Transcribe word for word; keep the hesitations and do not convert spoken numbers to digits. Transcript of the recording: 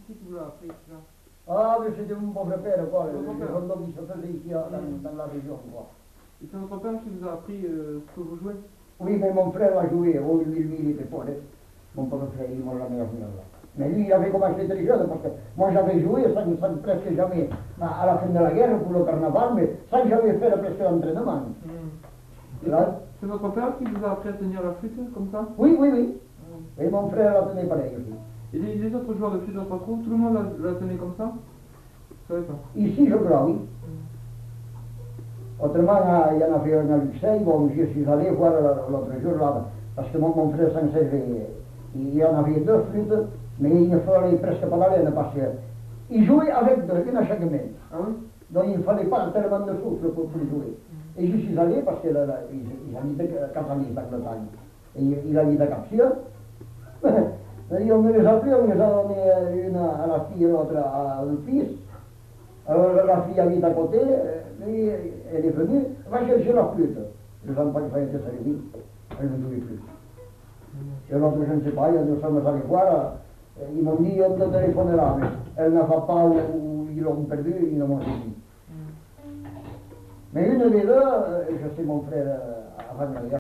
qui vous l'a appris ça? Ah, mais c'était mon pauvre père, quoi, le Votre père. rondon qui se faisait ici dans, dans la région, quoi. Et c'est votre père qui vous a appris euh, ce que vous jouez? Oui, mais mon frère a joué, oh, lui, lui, il était pauvre. Mon pauvre frère, il m'a la meilleure là. Mais lui, il avait commencé très jeune, parce que moi j'avais joué sans, sans presque jamais, à, à la fin de la guerre pour le carnaval, mais sans jamais faire presque l'entraînement. Mm. Là, C'est votre père qui vous a appris à tenir la flûte comme ça? oui, oui, oui. Mm. Et mon frère la tenait pareil aussi. Et les, les autres joueurs de flûte pas trop, tout le monde la, la tenait comme ça? Je savais pas. Ici, je crois, oui. Mm. Autrement, il y en avait un à Luxeuil, bon, je suis allé voir l'autre jour là, parce que mon, mon frère s'en servait. Il y en avait deux flûtes, mais il ne fallait presque pas la laine parce qu'il jouait avec deux, une à chaque main. Ah oui? Donc il ne fallait pas tellement de souffle pour, pour jouer. Et je suis allé parce qu'il habite quatre années d'Angleterre. Et il, il habite à Capsia. Et on me les a pris, on les a donné une à la fille et l'autre à un fils. Alors la fille habite à côté, et elle est venue, va chercher la flûte. Les enfants qui étaient servis, elle ne jouait plus. Et l'autre, je ne sais pas, nous sommes allés voir, ils m'ont dit, on te téléphonera, mais elle ne va pas où, où ils l'ont perdu, ils ne m'ont pas dit. Mais une des deux, je sais mon frère, avant la guerre,